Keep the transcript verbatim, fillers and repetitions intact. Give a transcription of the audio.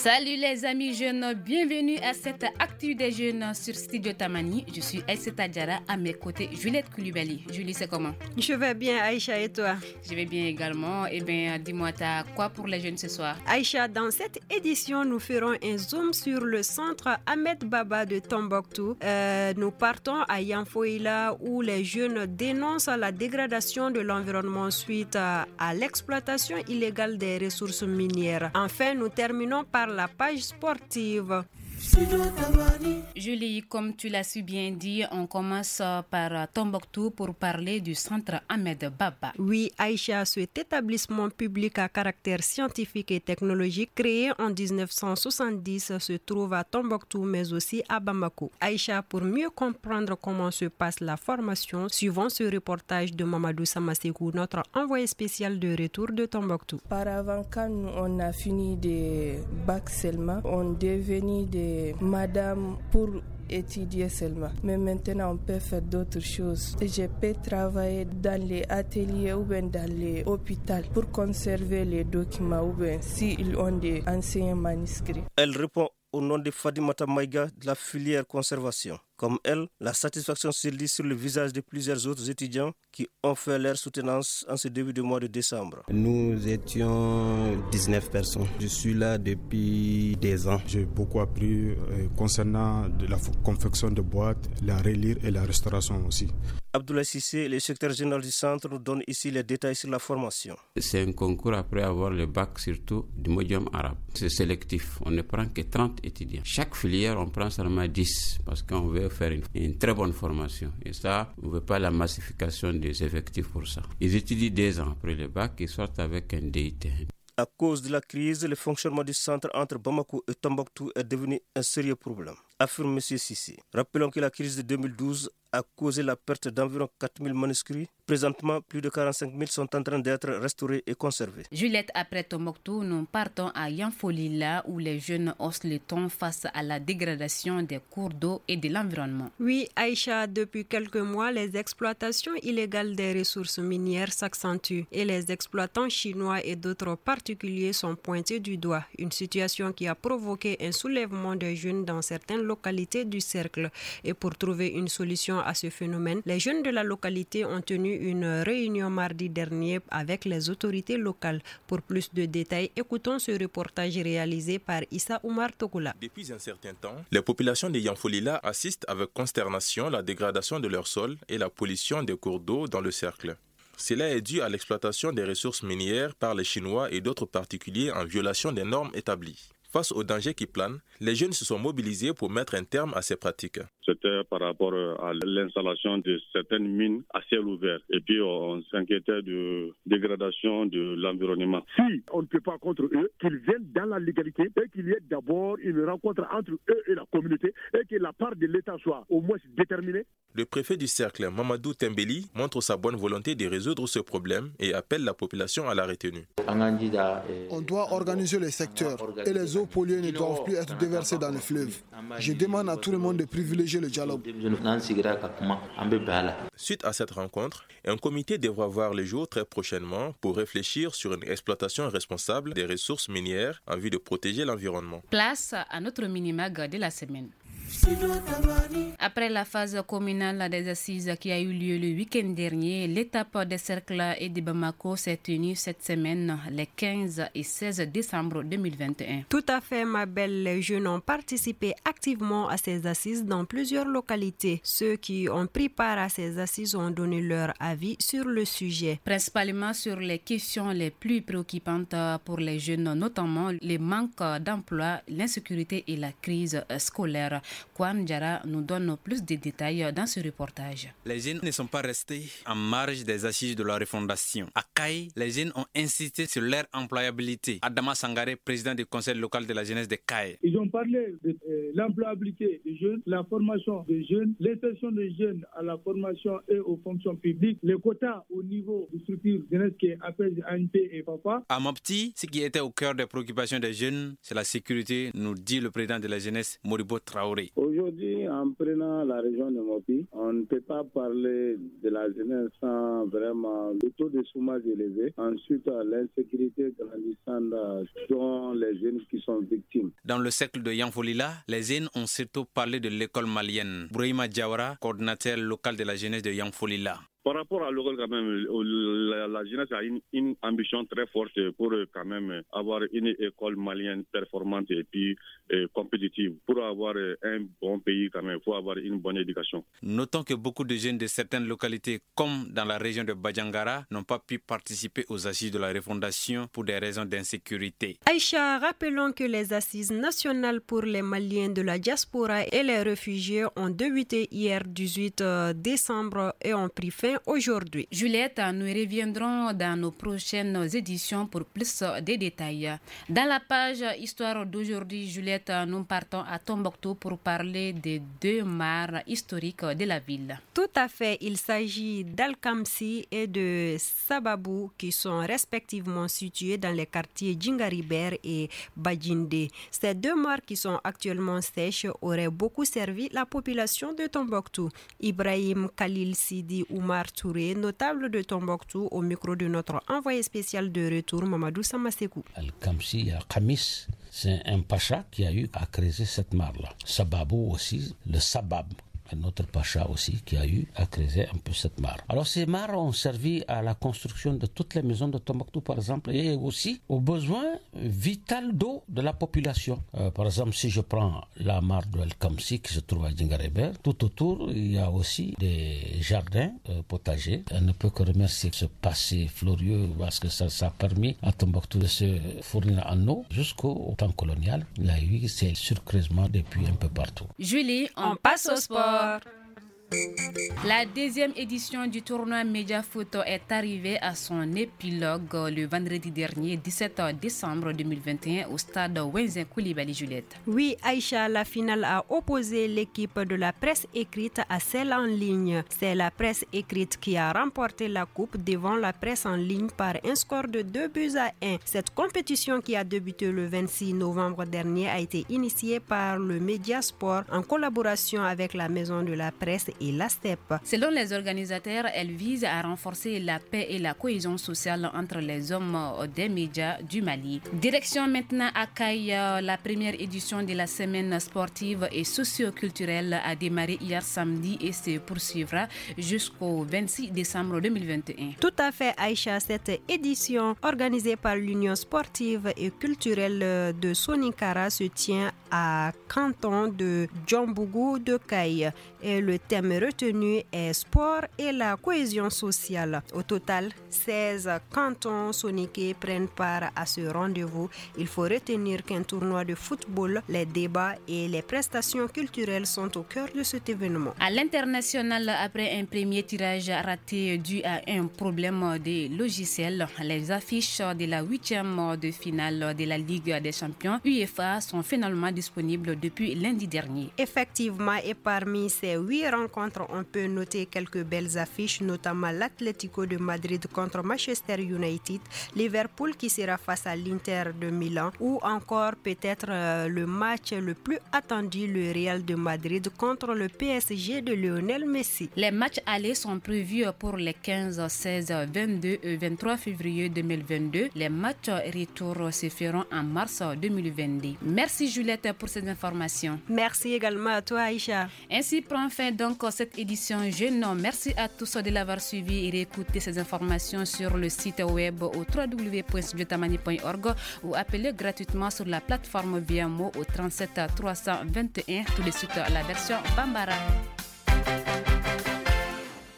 Salut les amis jeunes, bienvenue à cette Actu des jeunes sur Studio Tamani. Je suis Aïssata Diarra, à mes côtés Juliette Koulibaly. Julie, c'est comment? Je vais bien Aïcha, et toi? Je vais bien également. Eh bien, dis-moi, t'as quoi pour les jeunes ce soir? Aïcha, dans cette édition, nous ferons un zoom sur le centre Ahmed Baba de Tombouctou. Euh, nous partons à Yanfoïla où les jeunes dénoncent la dégradation de l'environnement suite à, à l'exploitation illégale des ressources minières. Enfin, nous terminons par la page sportive. Julie, comme tu l'as su bien dit, on commence par Tombouctou pour parler du centre Ahmed Baba. Oui, Aïcha, cet établissement public à caractère scientifique et technologique créé en dix-neuf cent soixante-dix se trouve à Tombouctou mais aussi à Bamako. Aïcha, pour mieux comprendre comment se passe la formation, suivons ce reportage de Mamadou Samasekou, notre envoyé spécial de retour de Tombouctou. Auparavant, quand on a fini des bacs seulement, on devenait des madame pour étudier seulement. Mais maintenant, on peut faire d'autres choses. Je peux travailler dans les ateliers ou bien dans les hôpitaux pour conserver les documents ou bien s'ils ont des anciens manuscrits. Elle répond au nom de Fadimata Maïga de la filière conservation. Comme elle, la satisfaction se lit sur le visage de plusieurs autres étudiants qui ont fait leur soutenance en ce début de mois de décembre. Nous étions dix-neuf personnes. Je suis là depuis des ans. J'ai beaucoup appris euh, concernant de la confection de boîtes, la relire et la restauration aussi. Abdoulaye Sissé, le secrétaire général du centre, nous donne ici les détails sur la formation. C'est un concours après avoir le bac, surtout du médium arabe. C'est sélectif. On ne prend que trente étudiants. Chaque filière, on prend seulement dix parce qu'on veut faire une, une très bonne formation. Et ça, on ne veut pas la massification des effectifs pour ça. Ils étudient deux ans après le bac et sortent avec un D I T. À cause de la crise, le fonctionnement du centre entre Bamako et Tombouctou est devenu un sérieux problème, affirme M. Sissi. Rappelons que la crise de deux mille douze a causé la perte d'environ quatre mille manuscrits. Présentement, plus de quarante-cinq mille sont en train d'être restaurés et conservés. Juliette, après Tombouctou, nous partons à Yanfolila où les jeunes haussent le ton face à la dégradation des cours d'eau et de l'environnement. Oui, Aïcha, depuis quelques mois, les exploitations illégales des ressources minières s'accentuent et les exploitants chinois et d'autres particuliers sont pointés du doigt. Une situation qui a provoqué un soulèvement des jeunes dans certaines localités du cercle. Et pour trouver une solution à ce phénomène, les jeunes de la localité ont tenu une réunion mardi dernier avec les autorités locales. Pour plus de détails, écoutons ce reportage réalisé par Issa Oumar Tokola. Depuis un certain temps, les populations de Yanfolila assistent avec consternation à la dégradation de leur sol et la pollution des cours d'eau dans le cercle. Cela est dû à l'exploitation des ressources minières par les Chinois et d'autres particuliers en violation des normes établies. Face aux dangers qui planent, les jeunes se sont mobilisés pour mettre un terme à ces pratiques. C'était par rapport à l'installation de certaines mines à ciel ouvert. Et puis on s'inquiétait de dégradation de l'environnement. Si on ne peut pas contre eux, qu'ils viennent dans la légalité et qu'il y ait d'abord une rencontre entre eux et la communauté et que la part de l'État soit au moins déterminée. Le préfet du cercle, Mamadou Tembeli, montre sa bonne volonté de résoudre ce problème et appelle la population à la retenue. On doit organiser les secteurs et les eaux polluées ne doivent plus être déversées dans le fleuve. Je demande à tout le monde de privilégier le dialogue. Suite à cette rencontre, un comité devra voir le jour très prochainement pour réfléchir sur une exploitation responsable des ressources minières en vue de protéger l'environnement. Place à notre mini-mag de la semaine. Après la phase communale des assises qui a eu lieu le week-end dernier, l'étape des cercles et de Bamako s'est tenue cette semaine, les quinze et seize décembre deux mille vingt et un. Tout à fait, ma belle. Les jeunes ont participé activement à ces assises dans plusieurs localités. Ceux qui ont pris part à ces assises ont donné leur avis sur le sujet. Principalement sur les questions les plus préoccupantes pour les jeunes, notamment les manques d'emploi, l'insécurité et la crise scolaire. Kwan Diarra nous donne plus de détails dans ce reportage. Les jeunes ne sont pas restés en marge des assises de la refondation. À Kaye, les jeunes ont insisté sur leur employabilité. Adama Sangare, président du conseil local de la jeunesse de Kaye. Ils ont parlé de euh, l'employabilité des jeunes, la formation des jeunes, l'insertion des jeunes à la formation et aux fonctions publiques, les quotas au niveau des structures jeunesse qui appellent A N P et Papa. À Mopti, ce qui était au cœur des préoccupations des jeunes, c'est la sécurité, nous dit le président de la jeunesse, Moribo Traoré. Aujourd'hui, en prenant la région de Mopi, on ne peut pas parler de la jeunesse sans vraiment le taux de chômage élevé. Ensuite, l'insécurité grandissante dont les jeunes qui sont victimes. Dans le cercle de Yanfolila, les jeunes ont surtout parlé de l'école malienne. Brahima Diawara, coordinateur local de la jeunesse de Yanfolila. Par rapport à l'école, quand même, la, la jeunesse a une, une ambition très forte pour quand même avoir une école malienne performante et puis euh, compétitive. Pour avoir un bon pays, quand même, il faut avoir une bonne éducation. Notons que beaucoup de jeunes de certaines localités, comme dans la région de Badjangara, n'ont pas pu participer aux assises de la refondation pour des raisons d'insécurité. Aïcha, rappelons que les assises nationales pour les Maliens de la diaspora et les réfugiés ont débuté hier dix-huit décembre et ont pris fin aujourd'hui. Juliette, nous reviendrons dans nos prochaines éditions pour plus de détails. Dans la page Histoire d'aujourd'hui, Juliette, nous partons à Tombouctou pour parler des deux mares historiques de la ville. Tout à fait, il s'agit d'Al-Kamsi et de Sababou qui sont respectivement situés dans les quartiers Djingariber et Badjinde. Ces deux mares qui sont actuellement sèches auraient beaucoup servi la population de Tombouctou. Ibrahim Khalil Sidi Oumar Touré, notable de Tombouctou, au micro de notre envoyé spécial de retour, Mamadou Samasekou. Al-Kamsi à Khamis, c'est un pacha qui a eu à creuser cette mare-là. Sababou aussi, le Sabab, notre pacha aussi qui a eu à creuser un peu cette mare. Alors ces mares ont servi à la construction de toutes les maisons de Tombouctou par exemple et aussi aux besoins vitaux d'eau de la population. Euh, par exemple, si je prends la mare de El-Kamsi qui se trouve à Djingarebe, tout autour il y a aussi des jardins euh, potagers. On ne peut que remercier ce passé glorieux parce que ça, ça a permis à Tombouctou de se fournir en eau jusqu'au temps colonial. Il y a eu ces surcreusements depuis un peu partout. Julie, on, on passe au sport. La deuxième édition du tournoi Média Foot est arrivée à son épilogue le vendredi dernier, dix-sept décembre deux mille vingt et un, au stade Wenzin Koulibaly Juliette. Oui, Aïcha, la finale a opposé l'équipe de la presse écrite à celle en ligne. C'est la presse écrite qui a remporté la coupe devant la presse en ligne par un score de deux buts à un. Cette compétition qui a débuté le vingt-six novembre dernier a été initiée par le Mediasport en collaboration avec la maison de la presse et l'A S T E P. Selon les organisateurs, elle vise à renforcer la paix et la cohésion sociale entre les hommes des médias du Mali. Direction maintenant à Caille, la première édition de la semaine sportive et socio-culturelle a démarré hier samedi et se poursuivra jusqu'au vingt-six décembre deux mille vingt et un. Tout à fait, Aïcha, cette édition organisée par l'Union sportive et culturelle de Sonikara se tient à canton de Djambougou de Caille et le thème retenu est sport et la cohésion sociale. Au total, seize cantons soniqués prennent part à ce rendez-vous. Il faut retenir qu'un tournoi de football, les débats et les prestations culturelles sont au cœur de cet événement. À l'international, après un premier tirage raté dû à un problème des logiciels, les affiches de la huitième de finale de la Ligue des champions UEFA sont finalement disponibles depuis lundi dernier. Effectivement, et parmi ces huit rencontres, on peut noter quelques belles affiches, notamment l'Atlético de Madrid contre Manchester United, Liverpool qui sera face à l'Inter de Milan ou encore peut-être euh, le match le plus attendu, le Real de Madrid contre le P S G de Lionel Messi. Les matchs allés sont prévus pour les quinze, seize, vingt-deux et vingt-trois février deux mille vingt-deux. Les matchs retour se feront en mars deux mille vingt-deux. Merci Juliette pour ces informations. Merci également à toi Aïcha. Ainsi prend fin donc cette édition Jeune. Merci à tous de l'avoir suivi et réécouter ces informations sur le site web au w w w point studio tamani point org ou appelez gratuitement sur la plateforme Viamo au trente-sept trois cent vingt et un. Tout de suite la version Bambara.